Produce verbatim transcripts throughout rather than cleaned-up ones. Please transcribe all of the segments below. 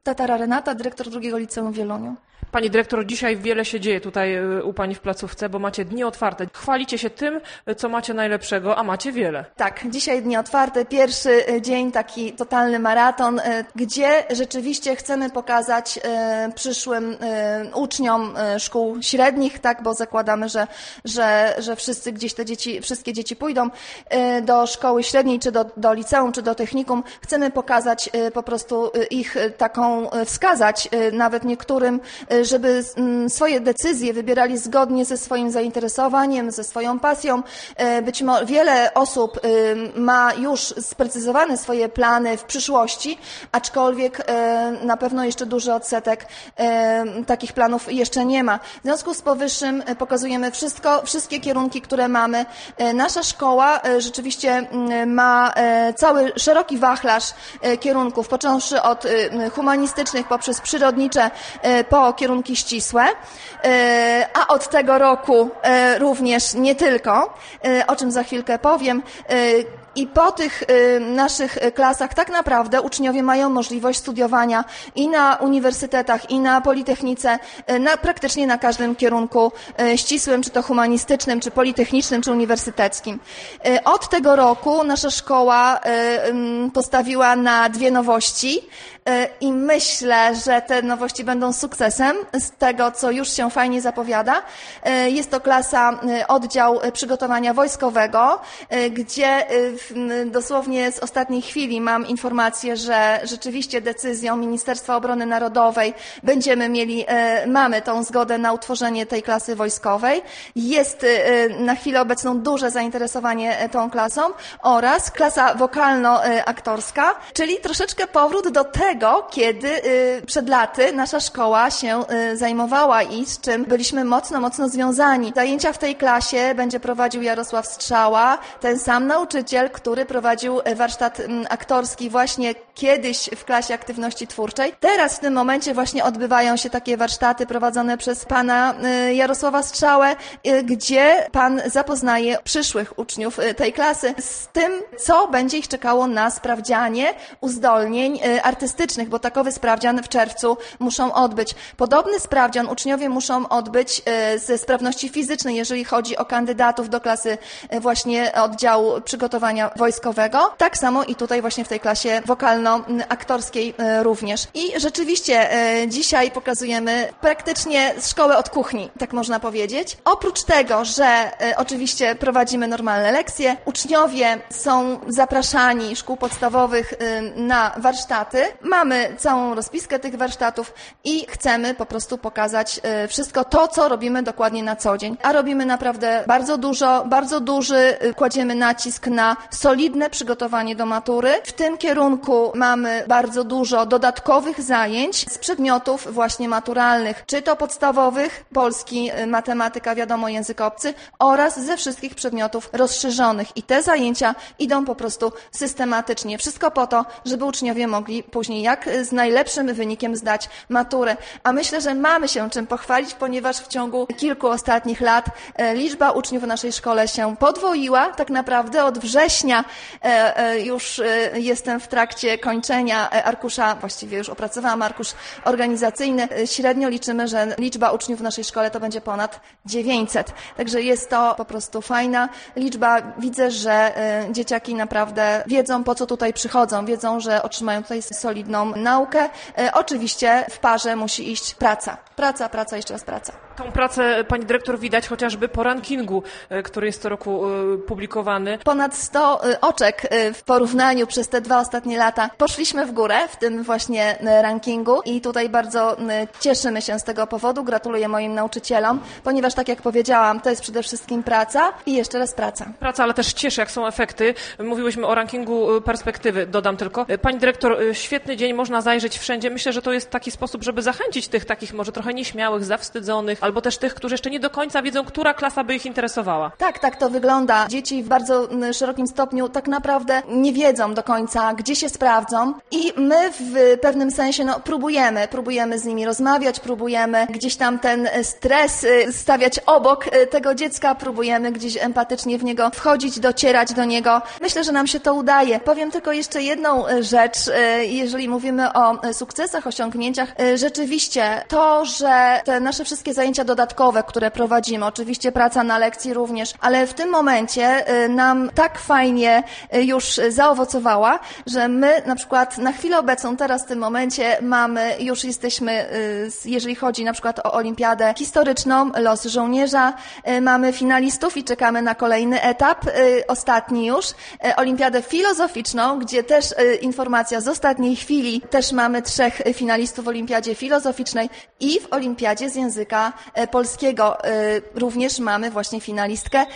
Tatara Renata, dyrektor drugiego liceum w Wieluniu. Pani dyrektor, dzisiaj wiele się dzieje tutaj u Pani w placówce, bo macie dni otwarte. Chwalicie się tym, co macie najlepszego, a macie wiele. Tak, dzisiaj dni otwarte, pierwszy dzień, taki totalny maraton, gdzie rzeczywiście chcemy pokazać przyszłym uczniom szkół średnich, tak, bo zakładamy, że, że, że wszyscy gdzieś te dzieci, wszystkie dzieci pójdą do szkoły średniej, czy do, do liceum, czy do technikum. Chcemy pokazać po prostu ich taką, wskazać nawet niektórym, żeby swoje decyzje wybierali zgodnie ze swoim zainteresowaniem, ze swoją pasją. Być może wiele osób ma już sprecyzowane swoje plany w przyszłości, aczkolwiek na pewno jeszcze duży odsetek takich planów jeszcze nie ma. W związku z powyższym pokazujemy wszystko, wszystkie kierunki, które mamy. Nasza szkoła rzeczywiście ma cały szeroki wachlarz kierunków, począwszy od humanistycznych poprzez przyrodnicze po kierunki ścisłe, a od tego roku również nie tylko, o czym za chwilkę powiem. I po tych y, naszych klasach tak naprawdę uczniowie mają możliwość studiowania i na uniwersytetach, i na politechnice, y, na, praktycznie na każdym kierunku y, ścisłym, czy to humanistycznym, czy politechnicznym, czy uniwersyteckim. Y, od tego roku nasza szkoła y, y, postawiła na dwie nowości y, i myślę, że te nowości będą sukcesem z tego, co już się fajnie zapowiada. Y, jest to klasa, y, oddział przygotowania wojskowego, y, gdzie y, dosłownie z ostatniej chwili mam informację, że rzeczywiście decyzją Ministerstwa Obrony Narodowej będziemy mieli, mamy tą zgodę na utworzenie tej klasy wojskowej. Jest na chwilę obecną duże zainteresowanie tą klasą oraz klasa wokalno-aktorska, czyli troszeczkę powrót do tego, kiedy przed laty nasza szkoła się zajmowała i z czym byliśmy mocno, mocno związani. Zajęcia w tej klasie będzie prowadził Jarosław Strzała, ten sam nauczyciel, który prowadził warsztat aktorski właśnie kiedyś w klasie aktywności twórczej. Teraz w tym momencie właśnie odbywają się takie warsztaty prowadzone przez pana Jarosława Strzałę, gdzie pan zapoznaje przyszłych uczniów tej klasy z tym, co będzie ich czekało na sprawdzianie uzdolnień artystycznych, bo takowy sprawdzian w czerwcu muszą odbyć. Podobny sprawdzian uczniowie muszą odbyć ze sprawności fizycznej, jeżeli chodzi o kandydatów do klasy właśnie oddziału przygotowania wojskowego. Tak samo i tutaj właśnie w tej klasie wokalno-aktorskiej również. I rzeczywiście dzisiaj pokazujemy praktycznie szkołę od kuchni, tak można powiedzieć. Oprócz tego, że oczywiście prowadzimy normalne lekcje, uczniowie są zapraszani szkół podstawowych na warsztaty. Mamy całą rozpiskę tych warsztatów i chcemy po prostu pokazać wszystko to, co robimy dokładnie na co dzień. A robimy naprawdę bardzo dużo, bardzo duży, kładziemy nacisk na solidne przygotowanie do matury. W tym kierunku mamy bardzo dużo dodatkowych zajęć z przedmiotów właśnie maturalnych, czy to podstawowych, polski, matematyka, wiadomo, język obcy oraz ze wszystkich przedmiotów rozszerzonych. I te zajęcia idą po prostu systematycznie. Wszystko po to, żeby uczniowie mogli później jak z najlepszym wynikiem zdać maturę. A myślę, że mamy się czym pochwalić, ponieważ w ciągu kilku ostatnich lat liczba uczniów w naszej szkole się podwoiła. Tak naprawdę od września już jestem w trakcie kończenia arkusza, właściwie już opracowałam arkusz organizacyjny. Średnio liczymy, że liczba uczniów w naszej szkole to będzie ponad dziewięćset. Także jest to po prostu fajna liczba. Widzę, że dzieciaki naprawdę wiedzą, po co tutaj przychodzą. Wiedzą, że otrzymają tutaj solidną naukę. Oczywiście w parze musi iść praca. Praca, praca, jeszcze raz praca. Tą pracę pani dyrektor widać chociażby po rankingu, który jest co roku publikowany. Ponad sto oczek w porównaniu przez te dwa ostatnie lata poszliśmy w górę w tym właśnie rankingu i tutaj bardzo cieszymy się z tego powodu. Gratuluję moim nauczycielom, ponieważ tak jak powiedziałam, to jest przede wszystkim praca i jeszcze raz praca. Praca, ale też cieszy, jak są efekty. Mówiłyśmy o rankingu perspektywy, dodam tylko. Pani dyrektor, świetny dzień, można zajrzeć wszędzie. Myślę, że to jest taki sposób, żeby zachęcić tych takich może trochę nieśmiałych, zawstydzonych, albo też tych, którzy jeszcze nie do końca wiedzą, która klasa by ich interesowała. Tak, tak to wygląda. Dzieci w bardzo szerokim stopniu tak naprawdę nie wiedzą do końca, gdzie się sprawdzą i my w pewnym sensie no, próbujemy, próbujemy z nimi rozmawiać, próbujemy gdzieś tam ten stres stawiać obok tego dziecka, próbujemy gdzieś empatycznie w niego wchodzić, docierać do niego. Myślę, że nam się to udaje. Powiem tylko jeszcze jedną rzecz, jeżeli mówimy o sukcesach, osiągnięciach. Rzeczywiście to, że te nasze wszystkie zajęcia dodatkowe, które prowadzimy, oczywiście praca na lekcji również, ale w tym momencie nam tak fajnie już zaowocowała, że my na przykład na chwilę obecną, teraz w tym momencie mamy, już jesteśmy, jeżeli chodzi na przykład o olimpiadę historyczną, los żołnierza, mamy finalistów i czekamy na kolejny etap, ostatni już, olimpiadę filozoficzną, gdzie też informacja z ostatniej chwili, też mamy trzech finalistów w olimpiadzie filozoficznej i w olimpiadzie z języka polskiego również mamy właśnie finalistkę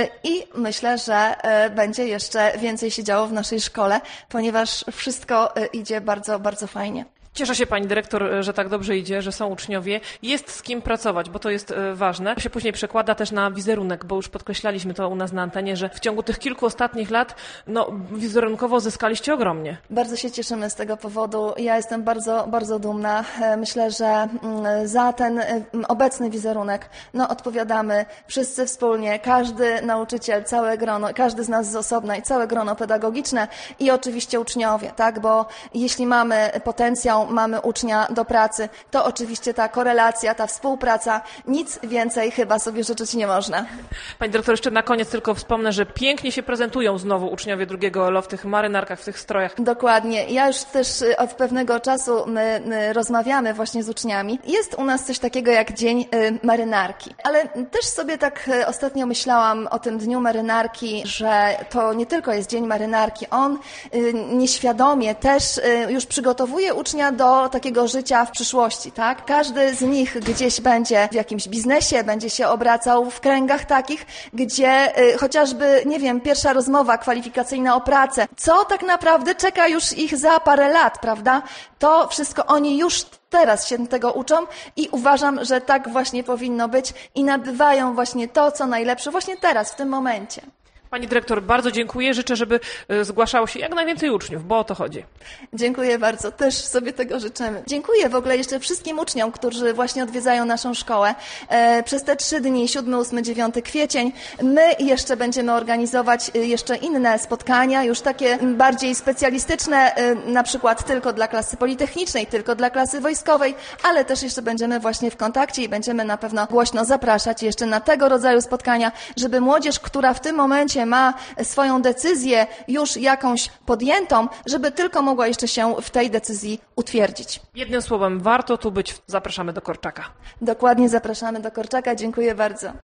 i myślę, że będzie jeszcze więcej się działo w naszej szkole, ponieważ wszystko idzie bardzo, bardzo fajnie. Cieszę się pani dyrektor, że tak dobrze idzie, że są uczniowie. Jest z kim pracować, bo to jest ważne. To się później przekłada też na wizerunek, bo już podkreślaliśmy to u nas na antenie, że w ciągu tych kilku ostatnich lat no, wizerunkowo zyskaliście ogromnie. Bardzo się cieszymy z tego powodu. Ja jestem bardzo, bardzo dumna. Myślę, że za ten obecny wizerunek no, odpowiadamy wszyscy wspólnie, każdy nauczyciel, całe grono, każdy z nas z osobna i całe grono pedagogiczne i oczywiście uczniowie, tak? Bo jeśli mamy potencjał, mamy ucznia do pracy, to oczywiście ta korelacja, ta współpraca, nic więcej chyba sobie życzyć nie można. Pani dyrektor, jeszcze na koniec tylko wspomnę, że pięknie się prezentują znowu uczniowie drugiego L O w tych marynarkach, w tych strojach. Dokładnie. Ja już też od pewnego czasu my, my rozmawiamy właśnie z uczniami. Jest u nas coś takiego jak Dzień Marynarki. Ale też sobie tak ostatnio myślałam o tym Dniu Marynarki, że to nie tylko jest Dzień Marynarki. On nieświadomie też już przygotowuje ucznia do takiego życia w przyszłości, tak? Każdy z nich gdzieś będzie w jakimś biznesie, będzie się obracał w kręgach takich, gdzie y, chociażby, nie wiem, pierwsza rozmowa kwalifikacyjna o pracę, co tak naprawdę czeka już ich za parę lat, prawda? To wszystko oni już teraz się tego uczą i uważam, że tak właśnie powinno być i nabywają właśnie to, co najlepsze właśnie teraz, w tym momencie. Pani dyrektor, bardzo dziękuję. Życzę, żeby zgłaszało się jak najwięcej uczniów, bo o to chodzi. Dziękuję bardzo. Też sobie tego życzymy. Dziękuję w ogóle jeszcze wszystkim uczniom, którzy właśnie odwiedzają naszą szkołę. E, przez te trzy dni, siódmy, ósmy, dziewiąty kwiecień, my jeszcze będziemy organizować jeszcze inne spotkania, już takie bardziej specjalistyczne, e, na przykład tylko dla klasy politechnicznej, tylko dla klasy wojskowej, ale też jeszcze będziemy właśnie w kontakcie i będziemy na pewno głośno zapraszać jeszcze na tego rodzaju spotkania, żeby młodzież, która w tym momencie ma swoją decyzję już jakąś podjętą, żeby tylko mogła jeszcze się w tej decyzji utwierdzić. Jednym słowem, warto tu być. Zapraszamy do Korczaka. Dokładnie, zapraszamy do Korczaka. Dziękuję bardzo.